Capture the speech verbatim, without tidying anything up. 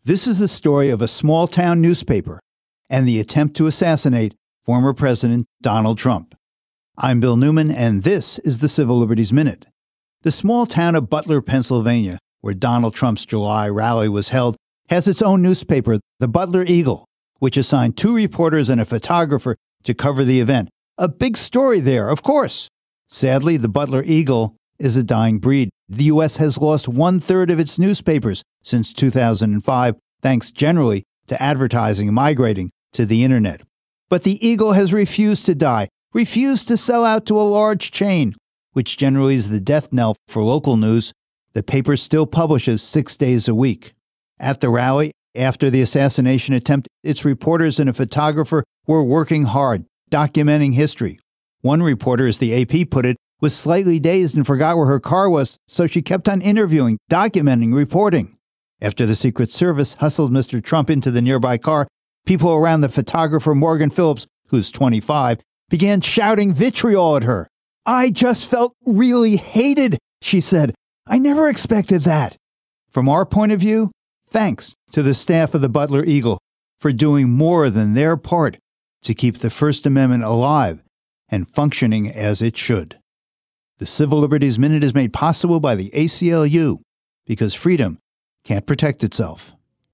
This is the story of a small-town newspaper and the attempt to assassinate former President Donald Trump. I'm Bill Newman, and this is the Civil Liberties Minute. The small town of Butler, Pennsylvania, where Donald Trump's July rally was held, has its own newspaper, the Butler Eagle, which assigned two reporters and a photographer to cover the event. A big story there, of course. Sadly, the Butler Eagle is a dying breed. The U S has lost one-third of its newspapers since two thousand five, thanks generally to advertising migrating to the internet. But the Eagle has refused to die, refused to sell out to a large chain, which generally is the death knell for local news. The paper still publishes six days a week. At the rally, after the assassination attempt, its reporters and a photographer were working hard, documenting history. One reporter, as the A P put it, was slightly dazed and forgot where her car was, so she kept on interviewing, documenting, reporting. After the Secret Service hustled Mister Trump into the nearby car, people around the photographer Morgan Phillips, who's twenty-five, began shouting vitriol at her. "I just felt really hated," she said. "I never expected that." From our point of view, thanks to the staff of the Butler Eagle for doing more than their part to keep the First Amendment alive and functioning as it should. The Civil Liberties Minute is made possible by the A C L U, because freedom can't protect itself.